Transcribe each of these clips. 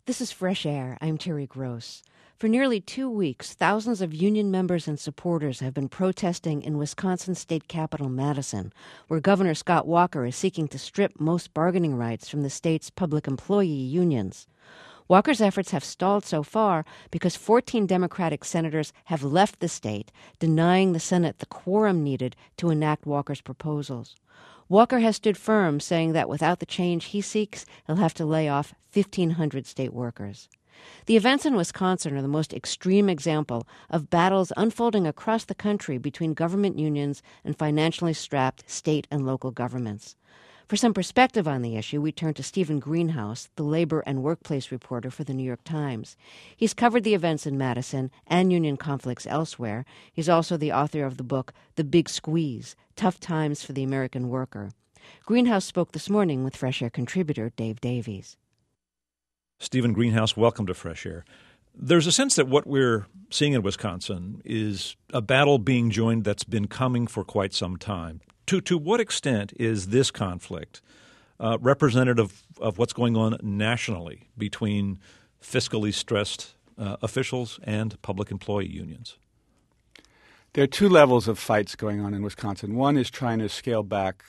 This is Fresh Air. I'm Terry Gross. For nearly 2 weeks, thousands of union members and supporters have been protesting in Wisconsin's state capital, Madison, where Governor Scott Walker is seeking to strip most bargaining rights from the state's public employee unions. Walker's efforts have stalled so far because 14 Democratic senators have left the state, denying the Senate the quorum needed to enact Walker's proposals. Walker has stood firm, saying that without the change he seeks, he'll have to lay off 1,500 state workers. The events in Wisconsin are the most extreme example of battles unfolding across the country between government unions and financially strapped state and local governments. For some perspective on the issue, we turn to Stephen Greenhouse, the labor and workplace reporter for the New York Times. He's covered the events in Madison and union conflicts elsewhere. He's also the author of the book The Big Squeeze: Tough Times for the American Worker. Greenhouse spoke this morning with Fresh Air contributor Dave Davies. Stephen Greenhouse, welcome to Fresh Air. There's a sense that what we're seeing in Wisconsin is a battle being joined that's been coming for quite some time. To what extent is this conflict representative of what's going on nationally between fiscally stressed officials and public employee unions? There are two levels of fights going on in Wisconsin. One is trying to scale back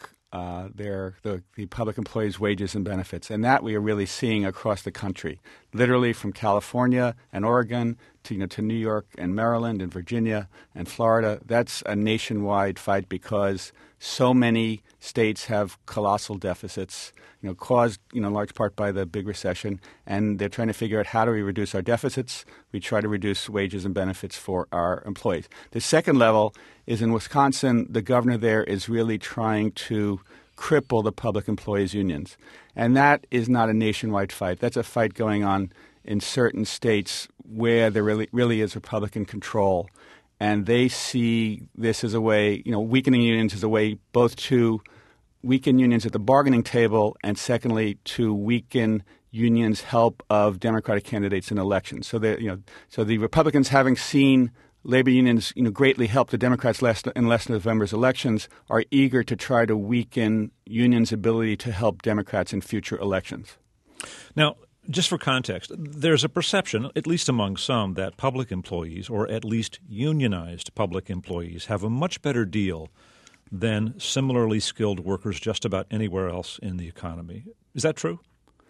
the public employees' wages and benefits, and that we are really seeing across the country, literally from California and Oregon to New York and Maryland and Virginia and Florida. That's a nationwide fight because so many states have colossal deficits, caused in large part by the big recession, and they're trying to figure out how do we reduce our deficits. We try to reduce wages and benefits for our employees. The second level is in Wisconsin. The governor there is really trying to cripple the public employees unions, and that is not a nationwide fight. That's a fight going on in certain states where there really is Republican control. And they see this as a way, weakening unions as a way both to weaken unions at the bargaining table and secondly to weaken unions' help of Democratic candidates in elections. So the Republicans, having seen labor unions, greatly help the Democrats in last November's elections, are eager to try to weaken unions' ability to help Democrats in future elections. Now, just for context, there's a perception, at least among some, that public employees, or at least unionized public employees, have a much better deal than similarly skilled workers just about anywhere else in the economy. Is that true?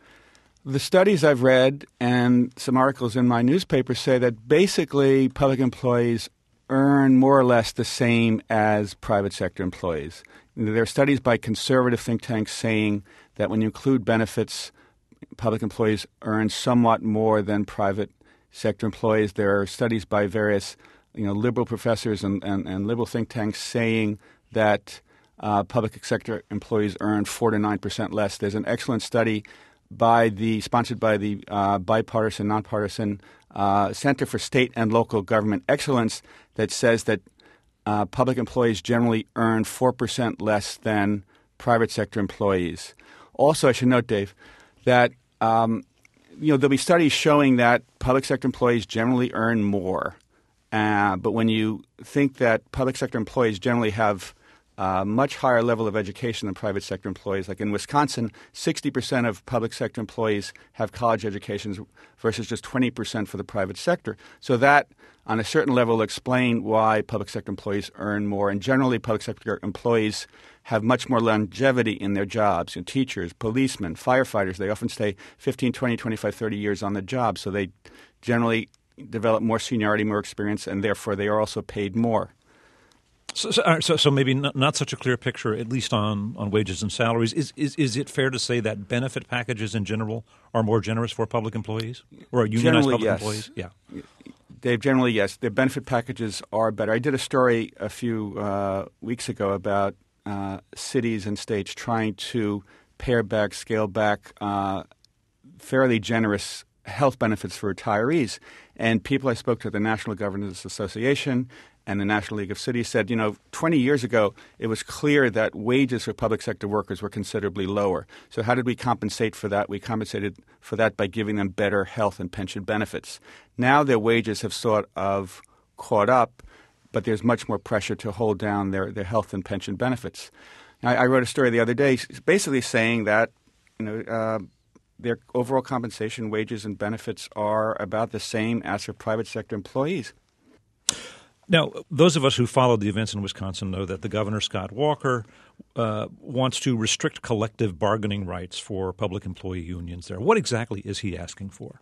The studies I've read and some articles in my newspaper say that basically public employees earn more or less the same as private sector employees. There are studies by conservative think tanks saying that when you include benefits, public employees earn somewhat more than private sector employees. There are studies by various liberal professors and liberal think tanks saying that public sector employees earn 4 to 9% less. There's an excellent study sponsored by the bipartisan, nonpartisan Center for State and Local Government Excellence that says that public employees generally earn 4% less than private sector employees. Also, I should note, Dave, that there'll be studies showing that public sector employees generally earn more. But when you think that public sector employees generally have a much higher level of education than private sector employees, like in Wisconsin, 60% of public sector employees have college educations versus just 20% for the private sector. So that, on a certain level, will explain why public sector employees earn more. And generally, public sector employees have much more longevity in their jobs. Teachers, policemen, firefighters, they often stay 15, 20, 25, 30 years on the job. So they generally develop more seniority, more experience, and therefore they are also paid more. So maybe not such a clear picture, at least on wages and salaries. Is it fair to say that benefit packages in general are more generous for public employees or unionized public employees? Yeah. Dave, generally, yes. The benefit packages are better. I did a story a few weeks ago about cities and states trying to pare back, scale back fairly generous health benefits for retirees. And people I spoke to at the National Governors Association and the National League of Cities said, 20 years ago, it was clear that wages for public sector workers were considerably lower. So how did we compensate for that? We compensated for that by giving them better health and pension benefits. Now their wages have sort of caught up, but there's much more pressure to hold down their health and pension benefits. Now, I wrote a story the other day basically saying that their overall compensation, wages, and benefits are about the same as for private sector employees. Now, those of us who followed the events in Wisconsin know that the governor, Scott Walker, wants to restrict collective bargaining rights for public employee unions there. What exactly is he asking for?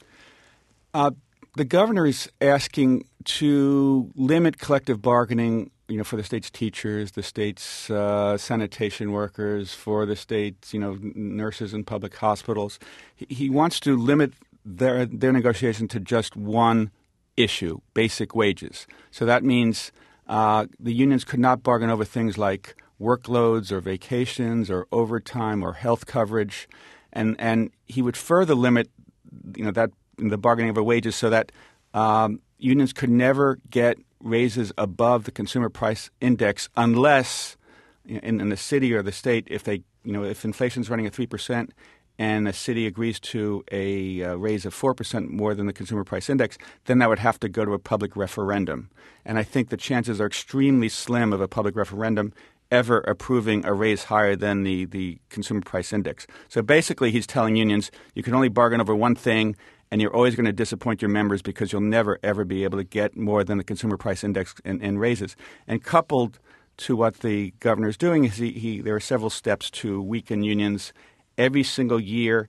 The governor is asking to limit collective bargaining, for the state's teachers, the state's sanitation workers, for the state's, nurses in public hospitals. He wants to limit their negotiation to just one issue, basic wages. So that means the unions could not bargain over things like workloads or vacations or overtime or health coverage, and he would further limit, that the bargaining over wages so that unions could never get raises above the consumer price index unless in the city or the state, if inflation is running at 3% and a city agrees to a raise of 4% more than the consumer price index, then that would have to go to a public referendum. And I think the chances are extremely slim of a public referendum ever approving a raise higher than the consumer price index. So basically he's telling unions you can only bargain over one thing, and you're always going to disappoint your members because you'll never, ever be able to get more than the consumer price index in raises. And coupled to what the governor is doing is there are several steps to weaken unions. Every single year,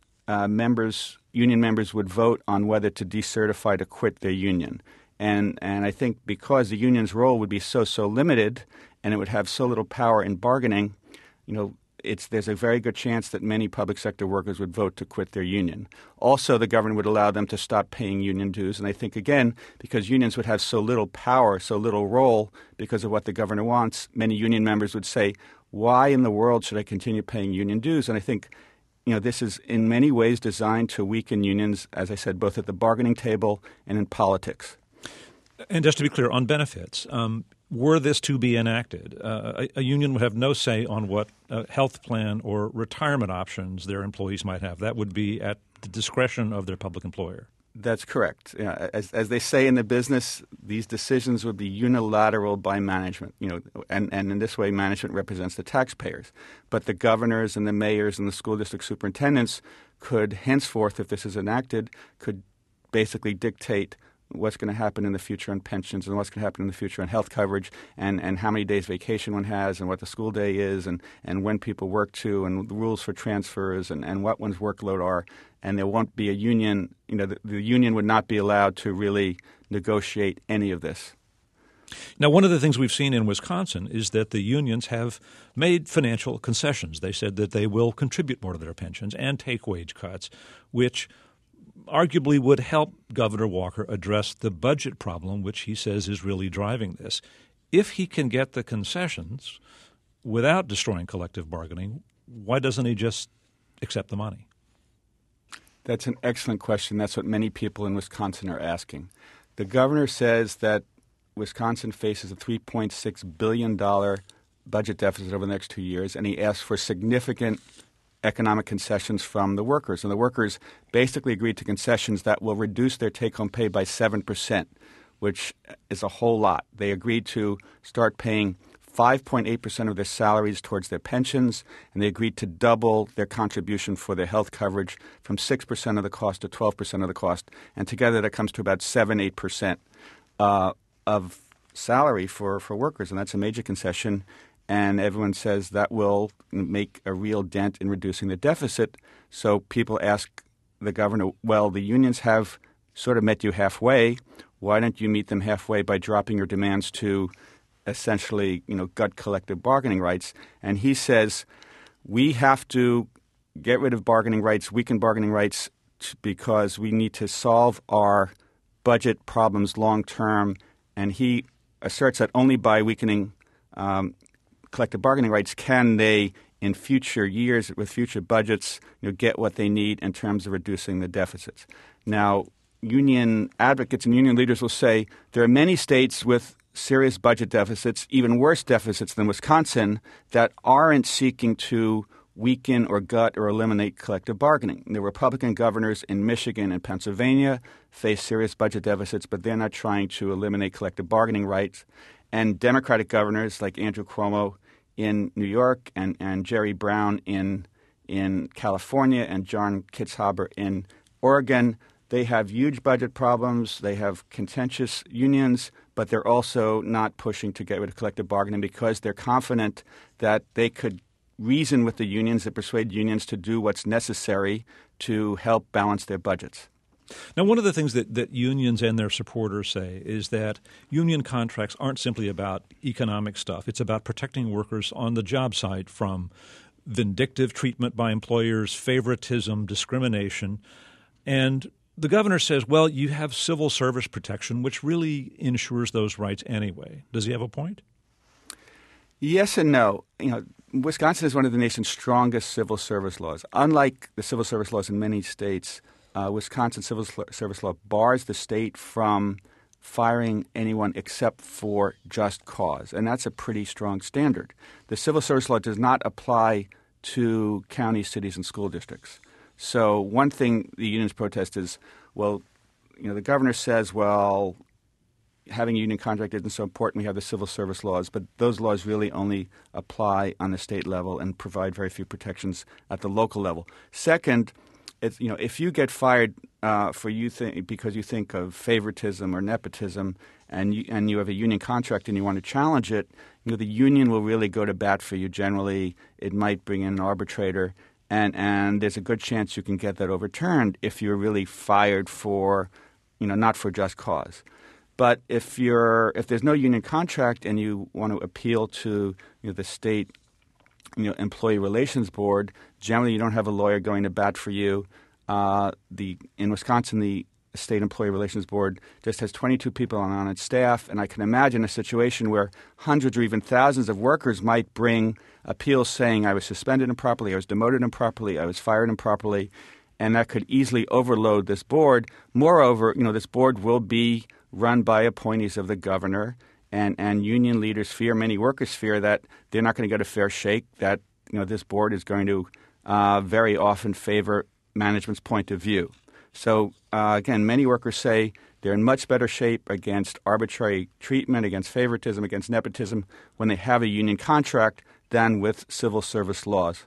union members would vote on whether to decertify to quit their union. And I think because the union's role would be so limited and it would have so little power in bargaining, there's a very good chance that many public sector workers would vote to quit their union. Also, the government would allow them to stop paying union dues. And I think, again, because unions would have so little power, so little role because of what the governor wants, many union members would say, why in the world should I continue paying union dues? And I think, this is in many ways designed to weaken unions, as I said, both at the bargaining table and in politics. And just to be clear, on benefits, were this to be enacted, a union would have no say on what health plan or retirement options their employees might have. That would be at the discretion of their public employer. That's correct. As they say in the business, these decisions would be unilateral by management. And in this way, management represents the taxpayers. But the governors and the mayors and the school district superintendents could henceforth, if this is enacted, could basically dictate what's going to happen in the future on pensions and what's going to happen in the future on health coverage and how many days vacation one has and what the school day is and when people work to and the rules for transfers and what one's workload are. And there won't be a union, the union would not be allowed to really negotiate any of this. Now, one of the things we've seen in Wisconsin is that the unions have made financial concessions. They said that they will contribute more to their pensions and take wage cuts, which arguably would help Governor Walker address the budget problem, which he says is really driving this. If he can get the concessions without destroying collective bargaining, why doesn't he just accept the money? That's an excellent question. That's what many people in Wisconsin are asking. The governor says that Wisconsin faces a $3.6 billion budget deficit over the next 2 years, and he asks for significant economic concessions from the workers. And the workers basically agreed to concessions that will reduce their take-home pay by 7%, which is a whole lot. They agreed to start paying 5.8% of their salaries towards their pensions, and they agreed to double their contribution for their health coverage from 6% of the cost to 12% of the cost. And together that comes to about 7-8% of salary for workers, and that's a major concession. And everyone says that will make a real dent in reducing the deficit. So people ask the governor, well, the unions have sort of met you halfway. Why don't you meet them halfway by dropping your demands to essentially, gut collective bargaining rights? And he says we have to get rid of bargaining rights, weaken bargaining rights, because we need to solve our budget problems long term. And he asserts that only by weakening collective bargaining rights can they, in future years with future budgets, get what they need in terms of reducing the deficits. Now, union advocates and union leaders will say there are many states with serious budget deficits, even worse deficits than Wisconsin, that aren't seeking to weaken or gut or eliminate collective bargaining. The Republican governors in Michigan and Pennsylvania face serious budget deficits, but they're not trying to eliminate collective bargaining rights. And Democratic governors like Andrew Cuomo in New York and Jerry Brown in in California and John Kitzhaber in Oregon. They have huge budget problems. They have contentious unions, but they're also not pushing to get rid of collective bargaining because they're confident that they could reason with the unions and persuade unions to do what's necessary to help balance their budgets. Now, one of the things that unions and their supporters say is that union contracts aren't simply about economic stuff. It's about protecting workers on the job site from vindictive treatment by employers, favoritism, discrimination. And the governor says, well, you have civil service protection, which really ensures those rights anyway. Does he have a point? Yes and no. Wisconsin is one of the nation's strongest civil service laws. Unlike the civil service laws in many states, Wisconsin civil service law bars the state from firing anyone except for just cause, and that's a pretty strong standard. The civil service law does not apply to counties, cities, and school districts. So one thing the unions protest is, the governor says, having a union contract isn't so important. We have the civil service laws, but those laws really only apply on the state level and provide very few protections at the local level. Second, if you get fired because you think of favoritism or nepotism, and you have a union contract and you want to challenge it, the union will really go to bat for you. Generally, it might bring in an arbitrator, and there's a good chance you can get that overturned if you're really fired for, not for just cause. But if there's no union contract and you want to appeal to the state employee relations board, generally you don't have a lawyer going to bat for you. In Wisconsin, the state employee relations board just has 22 people on its staff, and I can imagine a situation where hundreds or even thousands of workers might bring appeals saying I was suspended improperly, I was demoted improperly, I was fired improperly, and that could easily overload this board. Moreover, this board will be run by appointees of the governor, and union leaders fear, many workers fear, that they're not going to get a fair shake, that this board is going to very often favor management's point of view. So again, many workers say they're in much better shape against arbitrary treatment, against favoritism, against nepotism when they have a union contract than with civil service laws.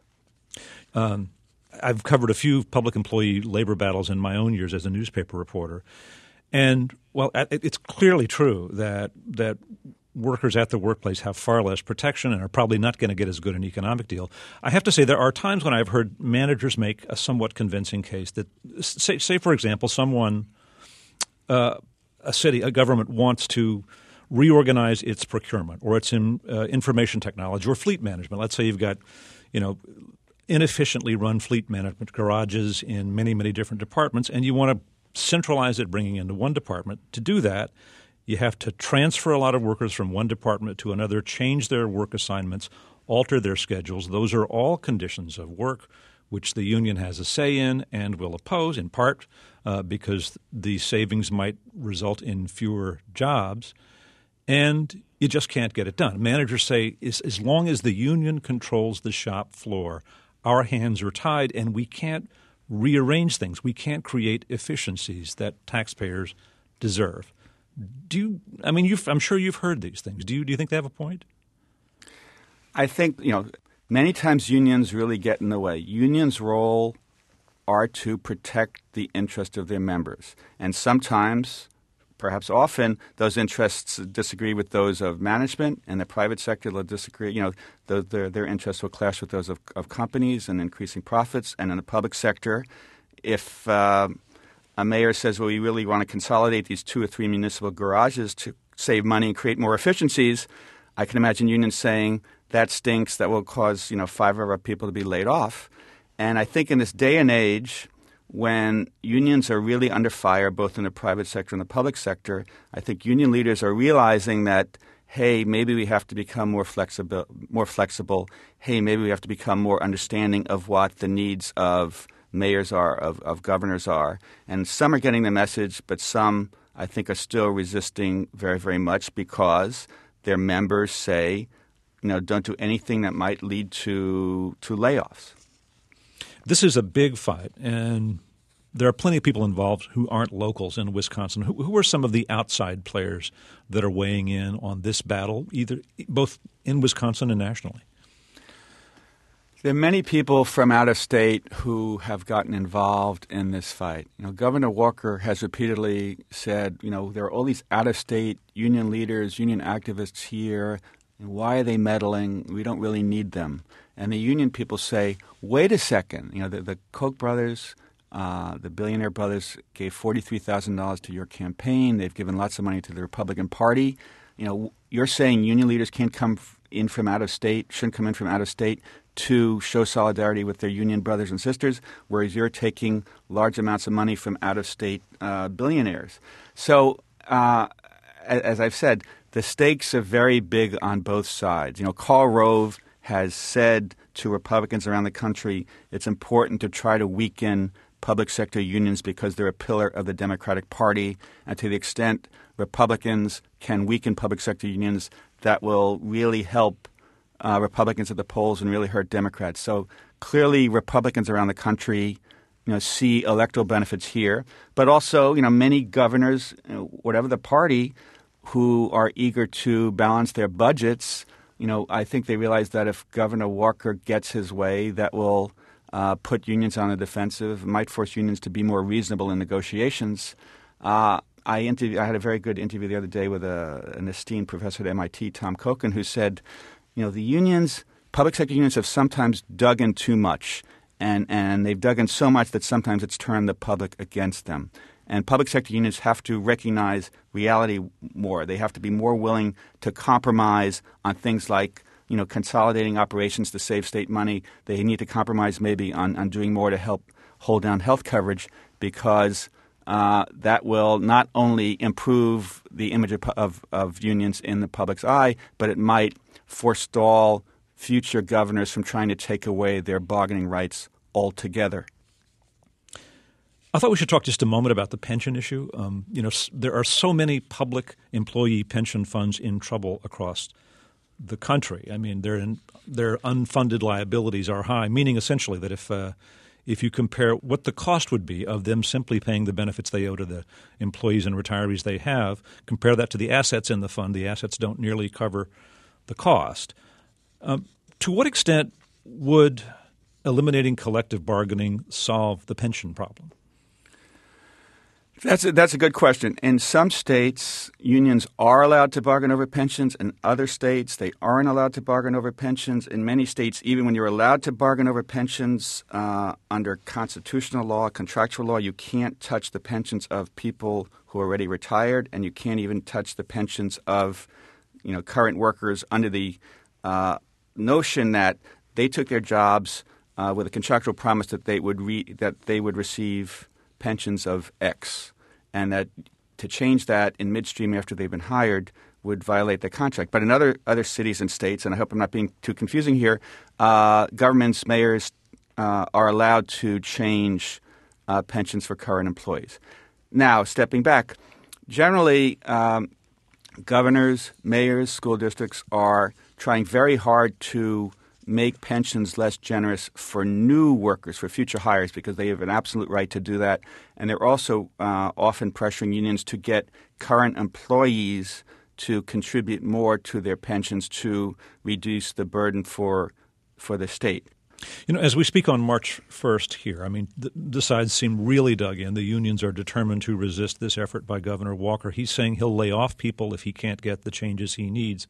I've covered a few public employee labor battles in my own years as a newspaper reporter. And, it's clearly true that workers at the workplace have far less protection and are probably not going to get as good an economic deal. I have to say there are times when I've heard managers make a somewhat convincing case that, say for example, a government wants to reorganize its procurement or its information technology or fleet management. Let's say you've got, inefficiently run fleet management garages in many, many different departments, and you want to centralize it, bringing it into one department. To do that, you have to transfer a lot of workers from one department to another, change their work assignments, alter their schedules. Those are all conditions of work which the union has a say in and will oppose, in part because the savings might result in fewer jobs. And you just can't get it done. Managers say as long as the union controls the shop floor, our hands are tied and we can't rearrange things. We can't create efficiencies that taxpayers deserve. I'm sure you've heard these things. Do you think they have a point? I think, many times unions really get in the way. Unions' role are to protect the interest of their members. And sometimes, perhaps often, those interests disagree with those of management, and the private sector will disagree. Their interests will clash with those of companies and increasing profits. And in the public sector, if a mayor says, we really want to consolidate these 2 or 3 municipal garages to save money and create more efficiencies, I can imagine unions saying, that stinks, that will cause 5 of our people to be laid off. And I think in this day and age, when unions are really under fire, both in the private sector and the public sector, I think union leaders are realizing that, hey, maybe we have to become more flexible. Hey, maybe we have to become more understanding of what the needs of mayors are, of governors are. And some are getting the message, but some, I think, are still resisting very, very much because their members say, don't do anything that might lead to layoffs. This is a big fight, and there are plenty of people involved who aren't locals in Wisconsin. Who are some of the outside players that are weighing in on this battle, both in Wisconsin and nationally? There are many people from out of state who have gotten involved in this fight. Governor Walker has repeatedly said, there are all these out-of-state union leaders, union activists here. Why are they meddling? We don't really need them. And the union people say, wait a second. The Koch brothers, the billionaire brothers gave $43,000 to your campaign. They've given lots of money to the Republican Party. You're saying union leaders can't come in from out of state, shouldn't come in from out of state to show solidarity with their union brothers and sisters, whereas you're taking large amounts of money from out-of-state billionaires. So, as I've said, the stakes are very big on both sides. Karl Rove has said to Republicans around the country it's important to try to weaken public sector unions because they're a pillar of the Democratic Party, and to the extent Republicans can weaken public sector unions, that will really help Republicans at the polls and really hurt Democrats. So clearly Republicans around the country see electoral benefits here, but also many governors, whatever the party, who are eager to balance their budgets. I think they realize that if Governor Walker gets his way, that will put unions on the defensive, might force unions to be more reasonable in negotiations. I had a very good interview the other day with an esteemed professor at MIT, Tom Kochen, who said, the unions, public sector unions have sometimes dug in too much, and they've dug in so much that sometimes it's turned the public against them. And public sector unions have to recognize reality more. They have to be more willing to compromise on things like, consolidating operations to save state money. They need to compromise maybe on doing more to help hold down health coverage, because that will not only improve the image of unions in the public's eye, but it might forestall future governors from trying to take away their bargaining rights altogether. I thought we should talk just a moment about the pension issue. There are so many public employee pension funds in trouble across the country. I mean, their unfunded liabilities are high, meaning essentially that if you compare what the cost would be of them simply paying the benefits they owe to the employees and retirees they have, compare that to the assets in the fund, the assets don't nearly cover the cost. To what extent would eliminating collective bargaining solve the pension problem? That's a good question. In some states, unions are allowed to bargain over pensions. In other states, they aren't allowed to bargain over pensions. In many states, even when you're allowed to bargain over pensions under constitutional law, contractual law, you can't touch the pensions of people who are already retired, and you can't even touch the pensions of current workers under the notion that they took their jobs with a contractual promise that they would receive pensions of X, and that to change that in midstream after they've been hired would violate the contract. But in other cities and states, and I hope I'm not being too confusing here, governments, mayors are allowed to change pensions for current employees. Now, stepping back, generally governors, mayors, school districts are trying very hard to make pensions less generous for new workers, for future hires, because they have an absolute right to do that. And they're also often pressuring unions to get current employees to contribute more to their pensions to reduce the burden for the state. As we speak on March 1st here, I mean, the sides seem really dug in. The unions are determined to resist this effort by Governor Walker. He's saying he'll lay off people if he can't get the changes he needs.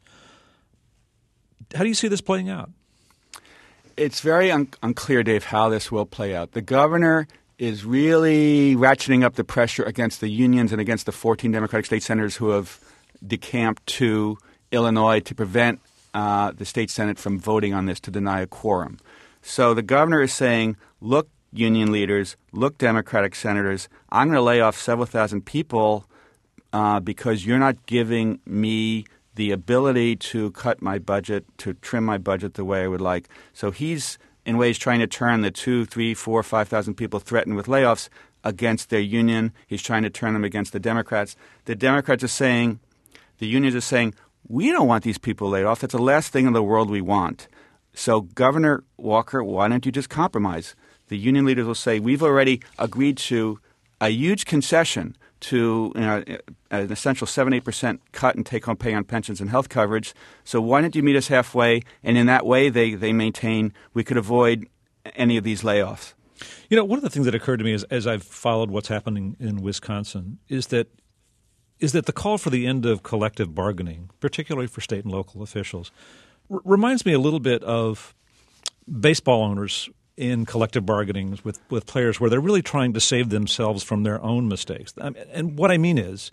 How do you see this playing out? It's very unclear, Dave, how this will play out. The governor is really ratcheting up the pressure against the unions and against the 14 Democratic state senators who have decamped to Illinois to prevent the state Senate from voting on this, to deny a quorum. So the governor is saying, look, union leaders, look, Democratic senators, I'm going to lay off several thousand people because you're not giving me the ability to cut my budget, to trim my budget the way I would like. So he's, in ways, trying to turn the 2,000, 3,000, 4,000, 5,000 people threatened with layoffs against their union. He's trying to turn them against the Democrats. The Democrats are saying, the unions are saying, we don't want these people laid off. That's the last thing in the world we want. So Governor Walker, why don't you just compromise? The union leaders will say, we've already agreed to a huge concession to an essential 7-8% cut in take-home pay on pensions and health coverage. So why don't you meet us halfway? And in that way, they maintain we could avoid any of these layoffs. You know, one of the things that occurred to me as I've followed what's happening in Wisconsin is that the call for the end of collective bargaining, particularly for state and local officials, reminds me a little bit of baseball owners in collective bargaining with players where they're really trying to save themselves from their own mistakes. And what I mean is,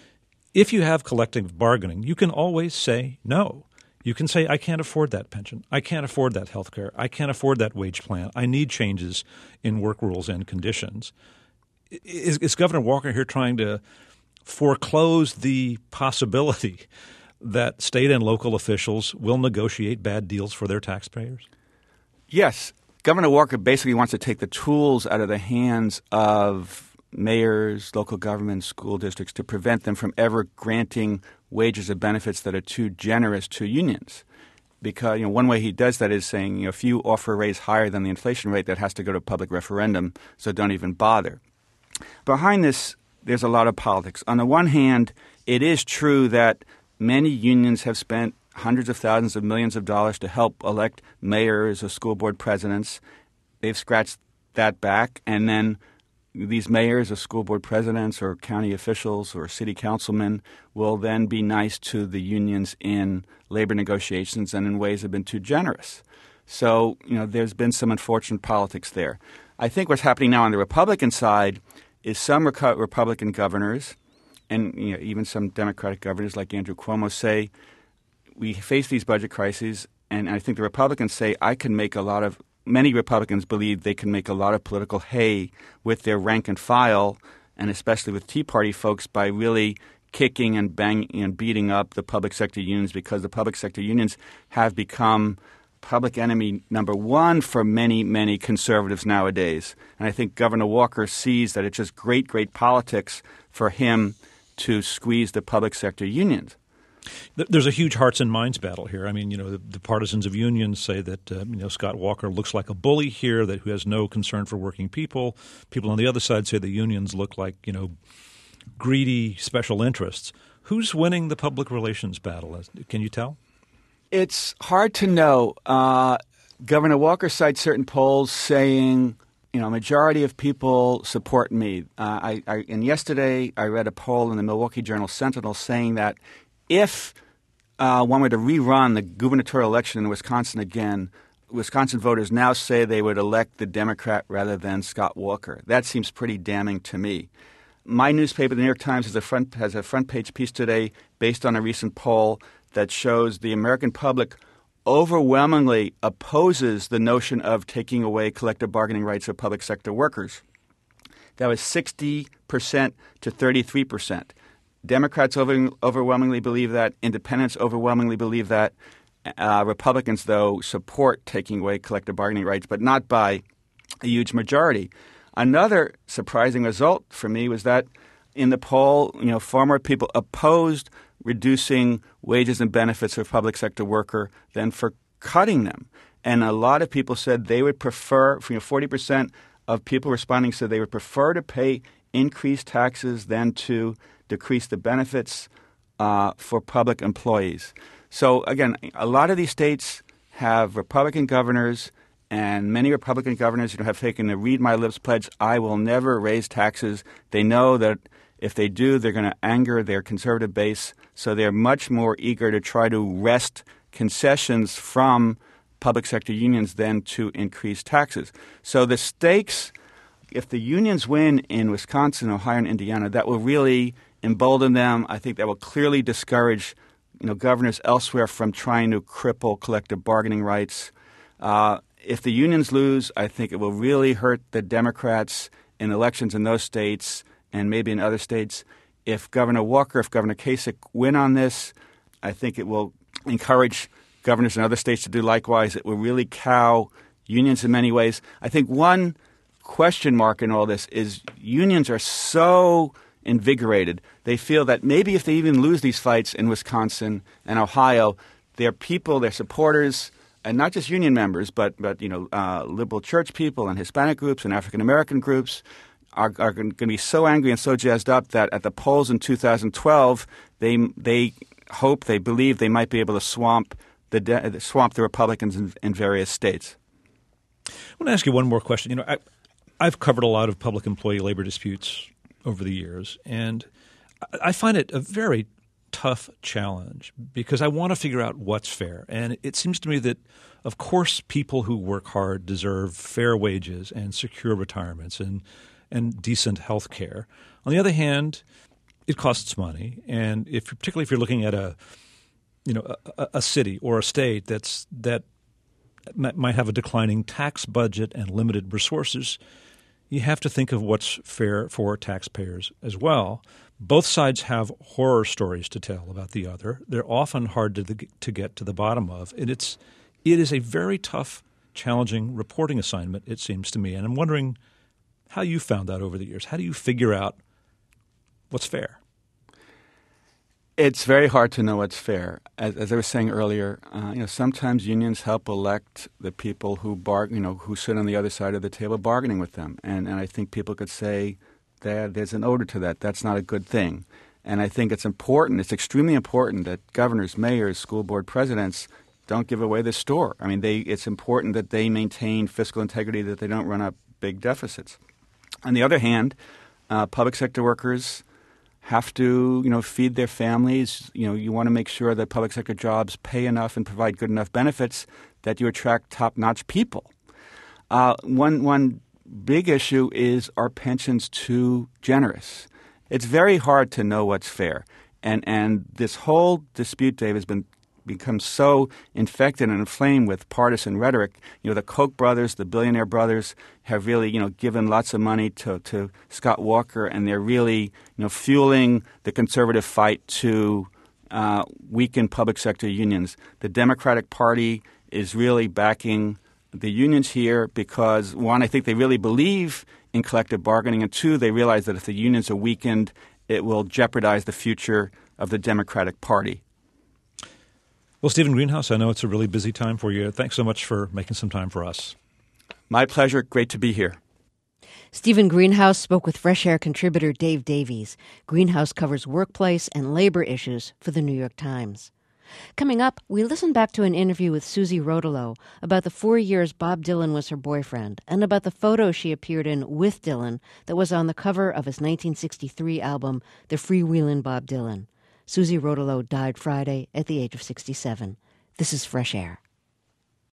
if you have collective bargaining, you can always say no. You can say, I can't afford that pension. I can't afford that health care. I can't afford that wage plan. I need changes in work rules and conditions. Is Governor Walker here trying to foreclose the possibility that state and local officials will negotiate bad deals for their taxpayers? Yes. Governor Walker basically wants to take the tools out of the hands of mayors, local governments, school districts to prevent them from ever granting wages or benefits that are too generous to unions. Because one way he does that is saying if you offer a raise higher than the inflation rate, that has to go to a public referendum, so don't even bother. Behind this, there's a lot of politics. On the one hand, it is true that many unions have spent hundreds of thousands of millions of dollars to help elect mayors or school board presidents. They've scratched that back, and then these mayors or school board presidents or county officials or city councilmen will then be nice to the unions in labor negotiations and in ways that have been too generous. So, there's been some unfortunate politics there. I think what's happening now on the Republican side is some Republican governors and even some Democratic governors like Andrew Cuomo say, we face these budget crises, and I think the Republicans say many Republicans believe they can make a lot of political hay with their rank and file, and especially with Tea Party folks, by really kicking and banging and beating up the public sector unions, because the public sector unions have become public enemy number one for many, many conservatives nowadays. And I think Governor Walker sees that it's just great, great politics for him to squeeze the public sector unions. There's a huge hearts and minds battle here. I mean, the partisans of unions say that Scott Walker looks like a bully here, who has no concern for working people. People on the other side say the unions look like greedy special interests. Who's winning the public relations battle? Can you tell? It's hard to know. Governor Walker cites certain polls saying, a majority of people support me. And yesterday I read a poll in the Milwaukee Journal-Sentinel saying that if one were to rerun the gubernatorial election in Wisconsin again, Wisconsin voters now say they would elect the Democrat rather than Scott Walker. That seems pretty damning to me. My newspaper, the New York Times, has a front page piece today based on a recent poll that shows the American public overwhelmingly opposes the notion of taking away collective bargaining rights of public sector workers. That was 60% to 33%. Democrats overwhelmingly believe that. Independents overwhelmingly believe that. Republicans, though, support taking away collective bargaining rights, but not by a huge majority. Another surprising result for me was that in the poll, far more people opposed reducing wages and benefits for public sector worker than for cutting them. And a lot of people said they would prefer, 40% of people responding said they would prefer to pay increased taxes than to decrease the benefits for public employees. So, again, a lot of these states have Republican governors, and many Republican governors have taken the read my lips pledge, I will never raise taxes. They know that if they do, they're going to anger their conservative base, so they're much more eager to try to wrest concessions from public sector unions than to increase taxes. So the stakes, if the unions win in Wisconsin, Ohio, and Indiana, that will really embolden them. I think that will clearly discourage governors elsewhere from trying to cripple collective bargaining rights. If the unions lose, I think it will really hurt the Democrats in elections in those states and maybe in other states. If Governor Walker, if Governor Kasich win on this, I think it will encourage governors in other states to do likewise. It will really cow unions in many ways. I think one question mark in all this is unions are so invigorated. They feel that maybe if they even lose these fights in Wisconsin and Ohio, their people, their supporters, and not just union members, but liberal church people and Hispanic groups and African American groups are going to be so angry and so jazzed up that at the polls in 2012, they hope, they believe they might be able to swamp the Republicans in various states. I want to ask you one more question. I've covered a lot of public employee labor disputes over the years, and I find it a very tough challenge because I want to figure out what's fair. And it seems to me that, of course, people who work hard deserve fair wages and secure retirements and decent health care. On the other hand, it costs money, and particularly if you're looking at a city or a state that might have a declining tax budget and limited resources, you have to think of what's fair for taxpayers as well. Both sides have horror stories to tell about the other. They're often hard to get to the bottom of. And it is a very tough, challenging reporting assignment, it seems to me. And I'm wondering how you found that over the years. How do you figure out what's fair? It's very hard to know what's fair. As I was saying earlier, sometimes unions help elect the people who who sit on the other side of the table bargaining with them. And I think people could say that there's an odor to that. That's not a good thing. And I think it's extremely important that governors, mayors, school board presidents don't give away the store. I mean, it's important that they maintain fiscal integrity, that they don't run up big deficits. On the other hand, public sector workers have to, feed their families. You want to make sure that public sector jobs pay enough and provide good enough benefits that you attract top-notch people. One big issue is, are pensions too generous? It's very hard to know what's fair. And this whole dispute, Dave, has become so infected and inflamed with partisan rhetoric. The Koch brothers, the billionaire brothers, have really, given lots of money to Scott Walker, and they're really, fueling the conservative fight to weaken public sector unions. The Democratic Party is really backing the unions here because, one, I think they really believe in collective bargaining, and two, they realize that if the unions are weakened, it will jeopardize the future of the Democratic Party. Well, Stephen Greenhouse, I know it's a really busy time for you. Thanks so much for making some time for us. My pleasure. Great to be here. Stephen Greenhouse spoke with Fresh Air contributor Dave Davies. Greenhouse covers workplace and labor issues for the New York Times. Coming up, we listen back to an interview with Susie Rodolo about the 4 years Bob Dylan was her boyfriend and about the photo she appeared in with Dylan that was on the cover of his 1963 album, The Freewheelin' Bob Dylan. Susie Rodolo died Friday at the age of 67. This is Fresh Air.